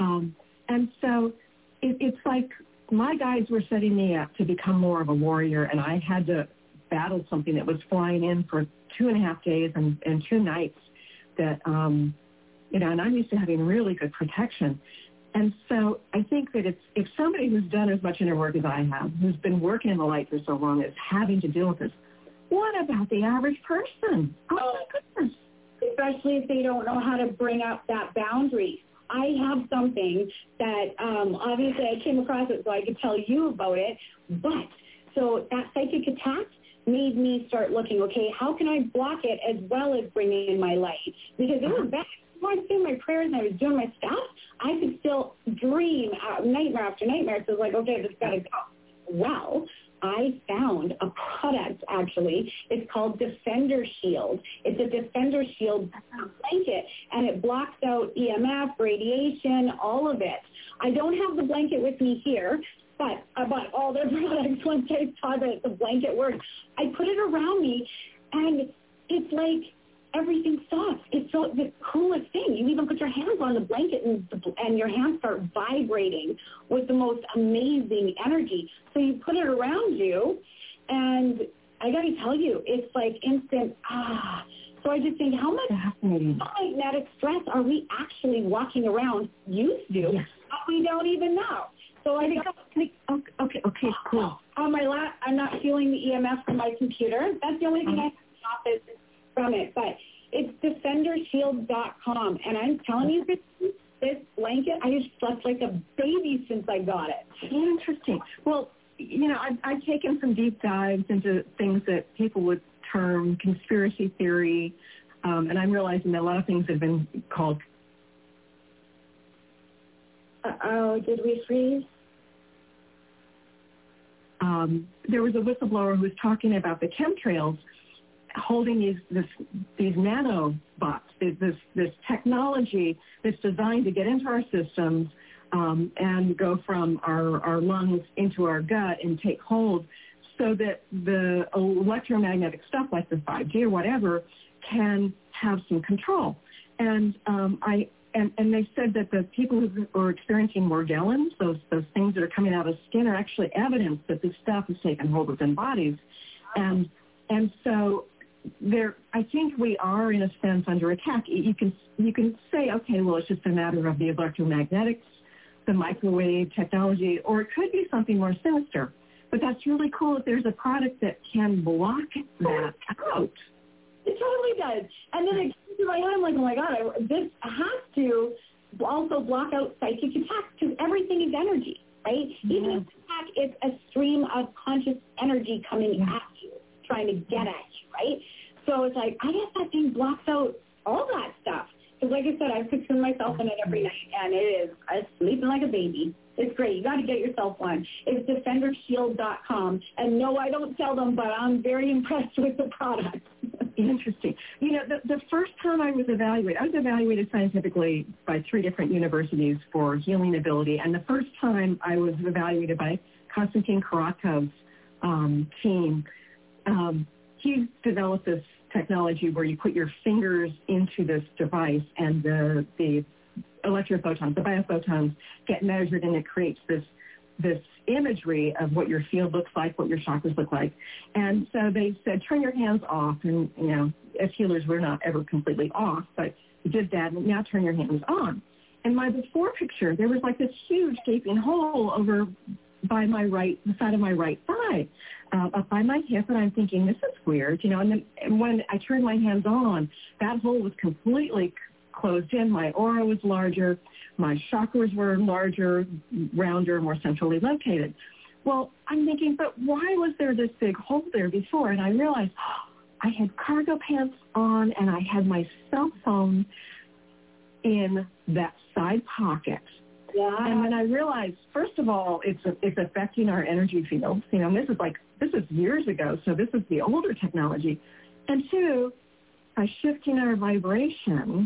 Speaker 10: And so it's like my guides were setting me up to become more of a warrior, and I had to battle something that was flying in for 2.5 days and 2 nights that, and I'm used to having really good protection. And so I think that if somebody who's done as much inner work as I have, who's been working in the light for so long, is having to deal with this, what about the average person? Oh, my goodness.
Speaker 2: Especially if they don't know how to bring up that boundary. I have something that obviously I came across it so I could tell you about it, but so that psychic attack made me start looking, okay, how can I block it as well as bring in my light? Because it was bad. When I was doing my prayers and I was doing my stuff, I could still dream nightmare after nightmare. So I was like, okay, this got to go. Well, I found a product, actually. It's called Defender Shield. It's a Defender Shield blanket, and it blocks out EMF, radiation, all of it. I don't have the blanket with me here, but I bought all their products once I saw that the blanket worked. I put it around me, and it's like everything stops. It's so the coolest thing. You even put your hands on the blanket and your hands start vibrating with the most amazing energy. So you put it around you, and I I got to tell you, it's like instant, So I just think, how much magnetic stress are we actually walking around used to? Yes. We don't even know. So I think,
Speaker 10: okay, cool.
Speaker 2: On my lap, I'm not feeling the EMF from my computer. That's the only thing I can stop it from it. But it's DefenderShield.com. And I'm telling you, this blanket, I just slept like a baby since I got it.
Speaker 10: Interesting. Well, I've taken some deep dives into things that people would term conspiracy theory, and I'm realizing that a lot of things have been called.
Speaker 2: Did we freeze?
Speaker 10: There was a whistleblower who was talking about the chemtrails holding these nanobots, this technology that's designed to get into our systems and go from our lungs into our gut and take hold, so that the electromagnetic stuff like the 5G or whatever can have some control. And and they said that the people who are experiencing Morgellons, those things that are coming out of skin, are actually evidence that this stuff has taken hold within bodies. And so I think we are in a sense under attack. You can say, okay, well, it's just a matter of the electromagnetics, the microwave technology, or it could be something more sinister. But that's really cool if there's a product that can block that out.
Speaker 2: It totally does. And then it comes to my head, I'm like, oh my God, this has to also block out psychic attacks, because everything is energy, right? Yeah. Even if attack is a stream of conscious energy coming at you, trying to get at you, right? So it's like, I guess that thing blocks out all that stuff. Because like I said, I picture myself in it every night, and I'm sleeping like a baby. It's great. You got to get yourself one. It's DefenderShield.com. And no, I don't sell them, but I'm very impressed with the product.
Speaker 10: Interesting. The first time I was evaluated scientifically by 3 different universities for healing ability. And the first time I was evaluated by Konstantin Karatov's team. He developed this technology where you put your fingers into this device, and the electrophotons, the biophotons, get measured, and it creates this imagery of what your field looks like, what your chakras look like. And so they said, turn your hands off. And, as healers, we're not ever completely off, but we did that, and now turn your hands on. And my before picture, there was like this huge gaping hole over by the side of my right thigh, up by my hip, and I'm thinking, this is weird, and then when I turned my hands on, that hole was completely closed in. My aura was larger, my chakras were larger, rounder, more centrally located. Well, I'm thinking, but why was there this big hole there before? And I realized I had cargo pants on, and I had my cell phone in that side pocket.
Speaker 2: Yeah.
Speaker 10: And then I realized, first of all, it's affecting our energy fields. And this is years ago, so this is the older technology. And 2, by shifting our vibration,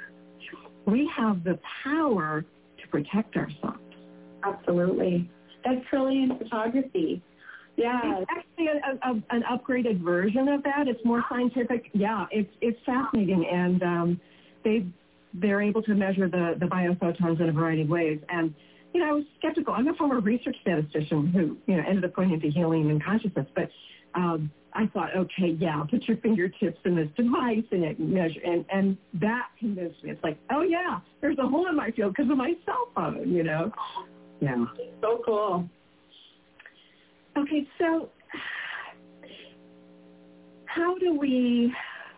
Speaker 10: we have the power to protect ourselves.
Speaker 2: Absolutely. That's Trillian photography. Yeah.
Speaker 10: It's actually an upgraded version of that. It's more scientific. Yeah, it's fascinating. And they're able to measure the biophotons in a variety of ways. And, I was skeptical. I'm a former research statistician who, ended up going into healing and consciousness. But I thought, okay, yeah, put your fingertips in this device and it measure. And that convinced me. It's like, oh, yeah, there's a hole in my field because of my cell phone, Yeah.
Speaker 2: So cool.
Speaker 10: Okay, so how do we,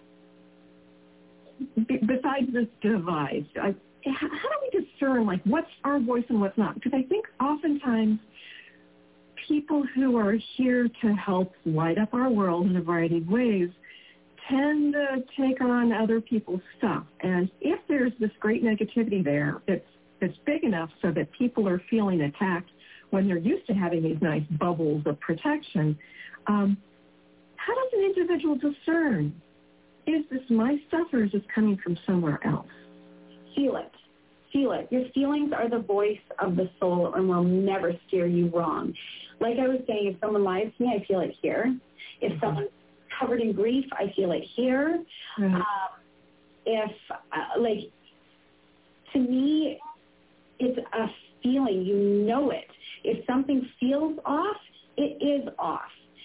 Speaker 10: besides this device, how do we discern, what's our voice and what's not? Because I think oftentimes people who are here to help light up our world in a variety of ways tend to take on other people's stuff. And if there's this great negativity there that's big enough so that people are feeling attacked when they're used to having these nice bubbles of protection, how does an individual discern, is this my stuff or is this coming from somewhere else?
Speaker 2: Feel it. Feel it. Your feelings are the voice of the soul and will never steer you wrong. Like I was saying, if someone lies to me, I feel it here. If someone's covered in grief, I feel it here. To me, it's a feeling. You know it. If something feels off, it is off.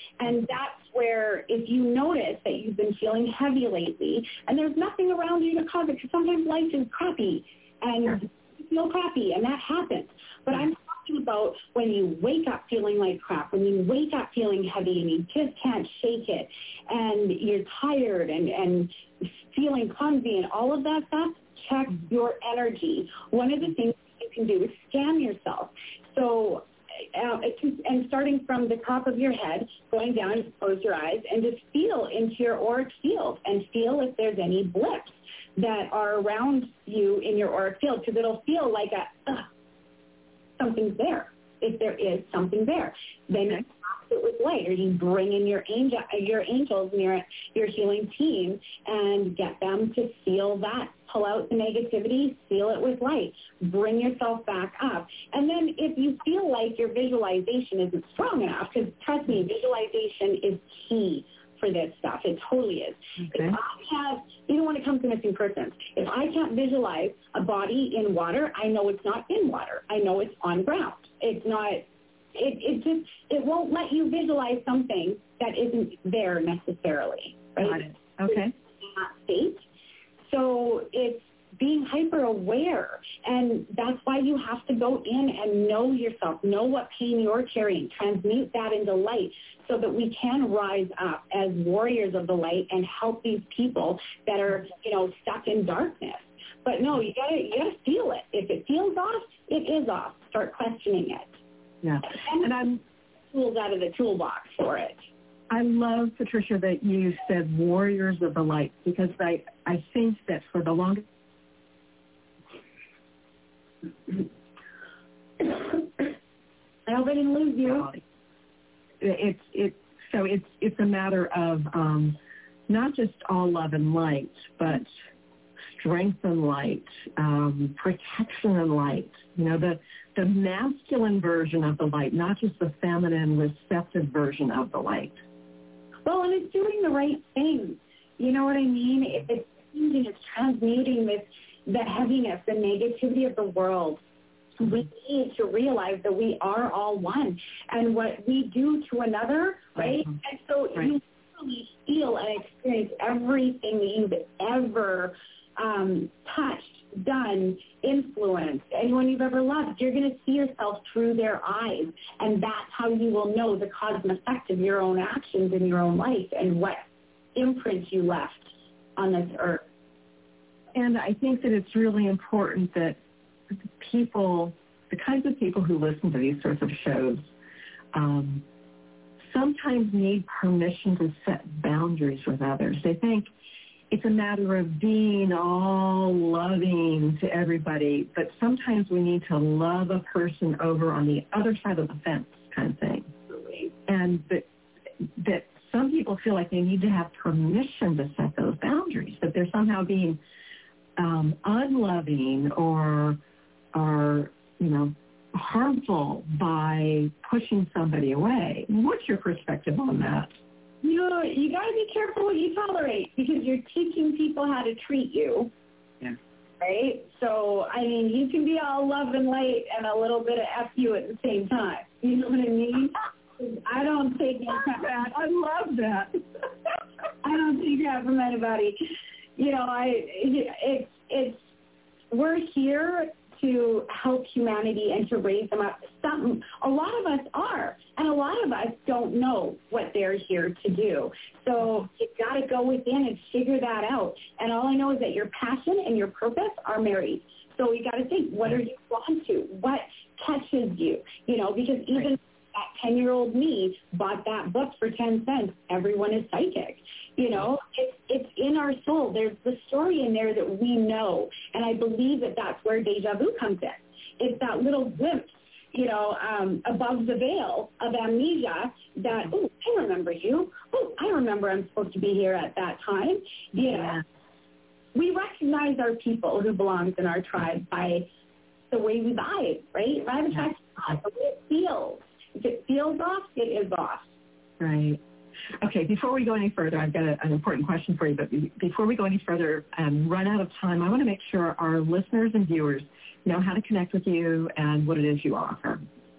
Speaker 2: And that's where if you notice that you've been feeling heavy lately and there's nothing around you to cause it, because sometimes life is crappy and you feel crappy, and that happens. But I'm talking about when you wake up feeling like crap, when you wake up feeling heavy and you just can't shake it, and you're tired and feeling clumsy and all of that stuff. Check your energy. One of the things you can do is scan yourself. So, and starting from the top of your head, going down, just close your eyes and just feel into your auric field and feel if there's any blips that are around you in your auric field, because it'll feel like something's there. If there is something there, then you box it with light, or you bring in your angels and your healing team and get them to seal that. Pull out the negativity, seal it with light, bring yourself back up. And then if you feel like your visualization isn't strong enough, because trust me, visualization is key for this stuff. It totally is. Okay. If I have, even when it comes to missing persons, if I can't visualize a body in water, I know it's not in water. I know it's on ground. It's not, it won't let you visualize something that isn't there necessarily, right?
Speaker 13: Got it. Okay.
Speaker 2: In that state. So it's being hyper aware, and that's why you have to go in and know yourself, know what pain you're carrying, transmute that into light so that we can rise up as warriors of the light and help these people that are, stuck in darkness. But no, you gotta feel it. If it feels off, it is off. Start questioning it.
Speaker 13: Yeah. And I'm
Speaker 2: tools out of the toolbox for it.
Speaker 13: I love, Patricia, that you said warriors of the light, because I think that for the longest
Speaker 2: I hope I didn't lose you.
Speaker 13: It's a matter of not just all love and light, but strength and light, protection and light. The masculine version of the light, not just the feminine, receptive version of the light.
Speaker 2: Well, and it's doing the right thing. You know what I mean? It's changing, it's transmuting the heaviness, the negativity of the world. We need to realize that we are all one. And what we do to another, right? And so you really feel and experience everything that you've ever touched, done, influenced, anyone you've ever loved. You're going to see yourself through their eyes. And that's how you will know the cause and effect of your own actions in your own life and what imprint you left on this earth.
Speaker 13: And I think that it's really important that people, the kinds of people who listen to these sorts of shows, sometimes need permission to set boundaries with others. They think it's a matter of being all loving to everybody, but sometimes we need to love a person over on the other side of the fence kind of thing. And that some people feel like they need to have permission to set those boundaries, that they're somehow being unloving or harmful by pushing somebody away. What's your perspective on that?
Speaker 2: You got to be careful what you tolerate, because you're teaching people how to treat you.
Speaker 13: Yeah.
Speaker 2: Right? So, you can be all love and light and a little bit of F you at the same time. You know what I mean? I don't take that.
Speaker 13: I love that.
Speaker 2: I don't take that from anybody. We're here to help humanity and to raise them up. A lot of us are, and a lot of us don't know what they're here to do. So you've got to go within and figure that out. And all I know is that your passion and your purpose are married. So you got to think, what are you drawn to? What catches you? Because even that 10-year-old me bought that book for 10 cents. Everyone is psychic. It's in our soul. There's the story in there that we know. And I believe that that's where deja vu comes in. It's that little glimpse, above the veil of amnesia that, oh, I remember you. Oh, I remember I'm supposed to be here at that time. Yeah. We recognize our people who belongs in our tribe by the way we vibe, right? Vibe attracts the way it feels. If it feels off, it is off.
Speaker 13: Right. Okay, before we go any further, I've got an important question for you, but before we go any further and run out of time, I want to make sure our listeners and viewers know how to connect with you and what it is you offer.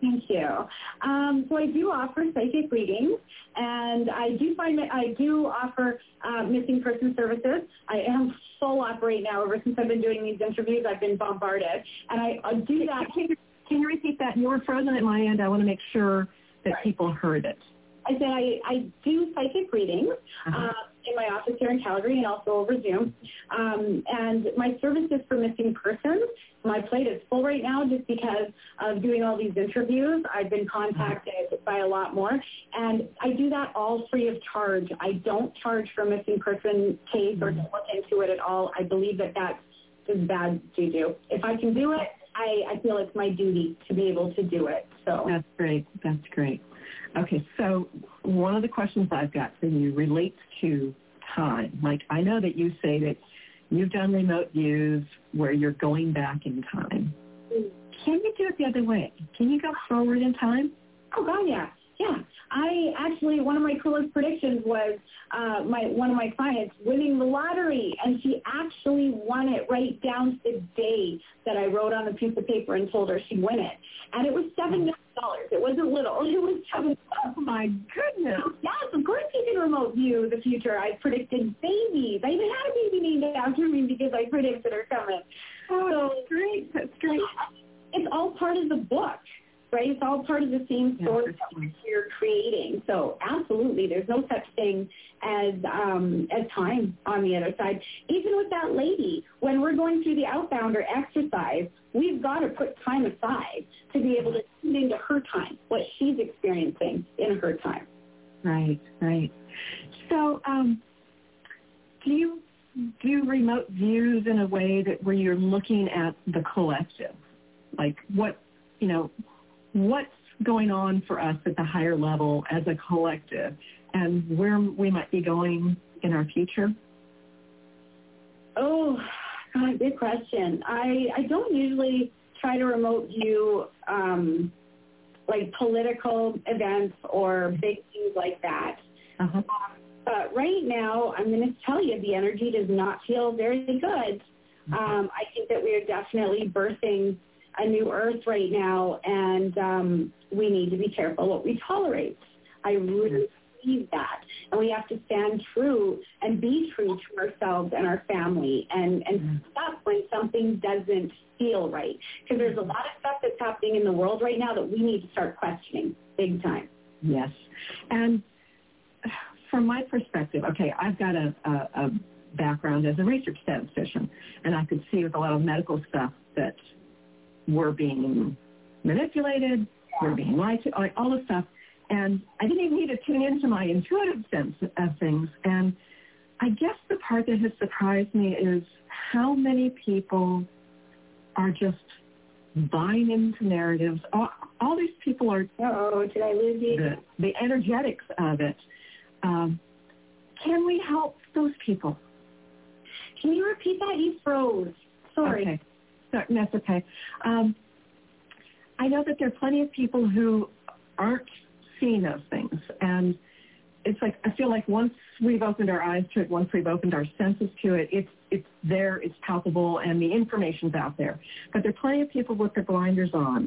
Speaker 2: Thank you. So I do offer psychic readings, and I do find that I do offer missing person services. I am full up right now. Ever since I've been doing these interviews, I've been bombarded, and I do that.
Speaker 13: Can you repeat that? You were frozen at my end. I want to make sure that people heard it.
Speaker 2: I said I do psychic readings in my office here in Calgary and also over Zoom. And my services for missing persons, my plate is full right now just because of doing all these interviews. I've been contacted by a lot more. And I do that all free of charge. I don't charge for a missing person case or look into it at all. I believe that that's just bad juju. If I can do it, I feel it's my duty to be able to do it. So
Speaker 13: that's great. That's great. Okay, so one of the questions I've got for you relates to time. Like, I know that you say that you've done remote views where you're going back in time. Can you do it the other way? Can you go forward in time?
Speaker 2: Oh, God, yeah. Yeah. I actually, one of my coolest predictions was one of my clients winning the lottery, and she actually won it right down to the day that I wrote on a piece of paper and told her she'd win it. And it was $7 million. It wasn't little. It was $7 million.
Speaker 13: Oh, my goodness.
Speaker 2: Yes, of course you can remote view the future. I predicted babies. I even had a baby named after me because I predicted her coming.
Speaker 13: Oh, so, that's great. That's great.
Speaker 2: It's all part of the book. Right? It's all part of the same story that you're creating. So absolutely, there's no such thing as time on the other side. Even with that lady, when we're going through the outbounder exercise, we've got to put time aside to be able to tune into her time, what she's experiencing in her time.
Speaker 13: Right, right. So do you do remote views in a way that where you're looking at the collective? Like what's going on for us at the higher level as a collective and where we might be going in our future?
Speaker 2: Oh, God, good question. I don't usually try to remote view like political events or big things like that. But right now, I'm going to tell you, the energy does not feel very good. I think that we are definitely birthing a new earth right now, and we need to be careful what we tolerate. I really believe that. And we have to stand true and be true to ourselves and our family and stop when something doesn't feel right. Because there's a lot of stuff that's happening in the world right now that we need to start questioning big time.
Speaker 13: Yes. And from my perspective, okay, I've got a background as a research statistician, and I could see with a lot of medical stuff that we're being manipulated, we're being lied to, all this stuff. And I didn't even need to tune into my intuitive sense of things. And I guess the part that has surprised me is how many people are just buying into narratives. All these people are,
Speaker 2: did I lose you?
Speaker 13: The energetics of it. Can we help those people?
Speaker 2: Can you repeat that? You froze. Sorry.
Speaker 13: Okay. That's okay. I know that there are plenty of people who aren't seeing those things. And it's like, I feel like once we've opened our eyes to it, once we've opened our senses to it, it's there, it's palpable, and the information's out there. But there are plenty of people with their blinders on.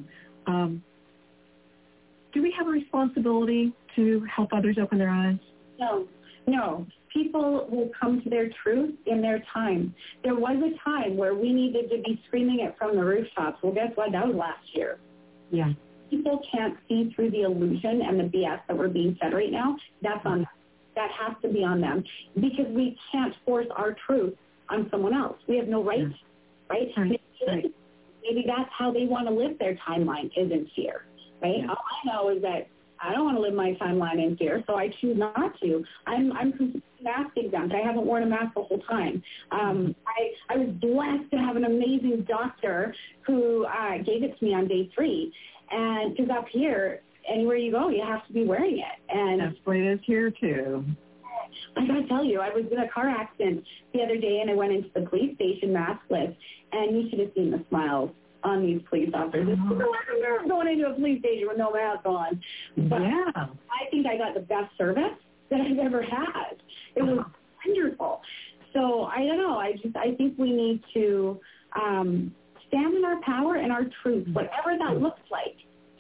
Speaker 13: Do we have a responsibility to help others open their eyes?
Speaker 2: No. People will come to their truth in their time. There was a time where we needed to be screaming it from the rooftops. Well, guess what? That was last year.
Speaker 13: Yeah.
Speaker 2: People can't see through the illusion and the BS that we're being fed right now. That's on them. That has to be on them because we can't force our truth on someone else. We have no right, right? Maybe that's how they want to live their timeline, is in fear, right? Yeah. All I know is that I don't want to live my timeline in fear, so I choose not to. I'm completely mask exempt. I haven't worn a mask the whole time. I was blessed to have an amazing doctor who gave it to me on day 3. And because up here, anywhere you go, you have to be wearing it. And
Speaker 13: that's the way it is here, too.
Speaker 2: I got to tell you, I was in a car accident the other day, and I went into the police station maskless, and you should have seen the smiles on these police officers. I'm going into a police station with no mask on. But I think I got the best service that I've ever had. It was wonderful. So I don't know. I think we need to stand in our power and our truth, whatever that looks like.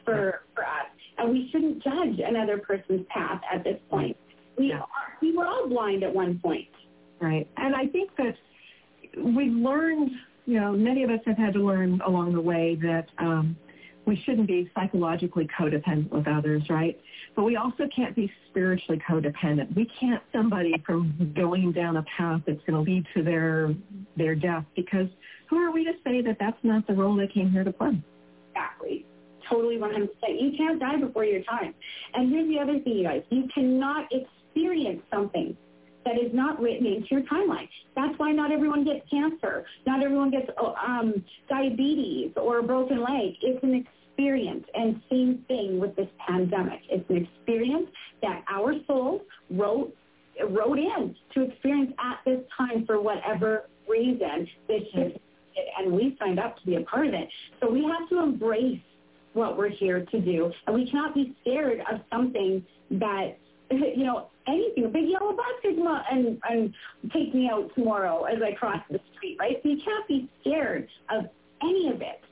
Speaker 2: for us. And we shouldn't judge another person's path at this point. We were all blind at one point.
Speaker 13: Right. And I think that we've learned, many of us have had to learn along the way that we shouldn't be psychologically codependent with others, right? But we also can't be spiritually codependent. We can't somebody from going down a path that's going to lead to their death, because who are we to say that that's not the role they came here to play?
Speaker 2: Exactly. Totally 100%. You can't die before your time. And here's the other thing, you guys. You cannot experience something that is not written into your timeline. That's why not everyone gets cancer. Not everyone gets diabetes or a broken leg. It's an experience. And same thing with this pandemic. It's an experience that our souls wrote in to experience at this time for whatever reason. This shifted, and we signed up to be a part of it. So we have to embrace what we're here to do. And we cannot be scared of something that, anything, a big yellow bus could come out and take me out tomorrow as I cross the street, right? So you can't be scared of any of it.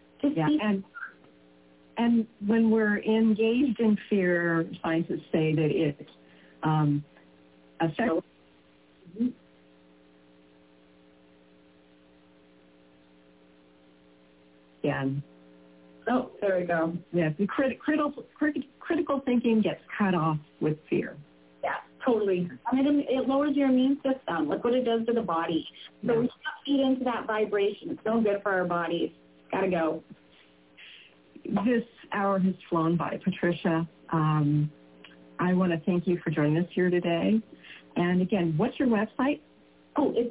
Speaker 13: And when we're engaged in fear, scientists say that it affects. Yeah.
Speaker 2: Oh, there we go.
Speaker 13: Yeah, the critical thinking gets cut off with fear.
Speaker 2: Yeah, totally. I mean, it lowers your immune system. Look what it does to the body. So we can't feed into that vibration. It's no good for our bodies. Gotta go.
Speaker 13: This hour has flown by, Patricia. I want to thank you for joining us here today. And again, what's your website?
Speaker 2: Oh, it's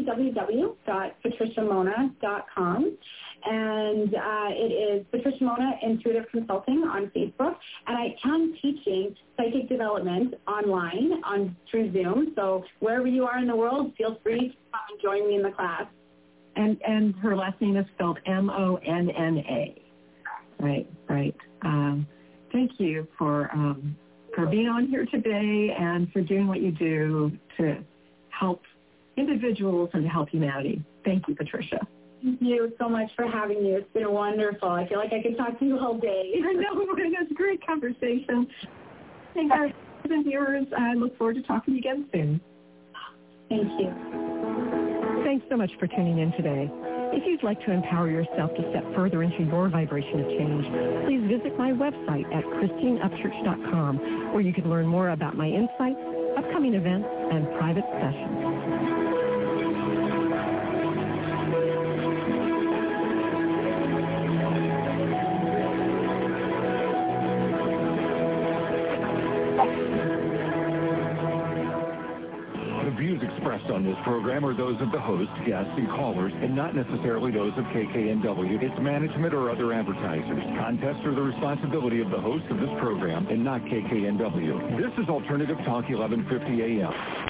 Speaker 2: www.patriciamona.com. And it is Patricia Mona Intuitive Consulting on Facebook. And I am teaching psychic development online through Zoom. So wherever you are in the world, feel free to come and join me in the class.
Speaker 13: And her last name is spelled Monna. Right. Thank you for being on here today and for doing what you do to help individuals and to help humanity. Thank you, Patricia.
Speaker 2: Thank you so much for having me. It's been wonderful. I feel like I could talk to you all day.
Speaker 13: I know. It's a great conversation. Thank our viewers. I look forward to talking to you again soon.
Speaker 2: Thank you.
Speaker 9: Thanks so much for tuning in today. If you'd like to empower yourself to step further into your vibration of change, please visit my website at ChristineUpchurch.com, where you can learn more about my insights, upcoming events, and private sessions.
Speaker 8: Expressed on this program are those of the host, guests, and callers, and not necessarily those of KKNW, its management, or other advertisers. Contests are the responsibility of the host of this program and not KKNW. This is Alternative Talk 1150 AM.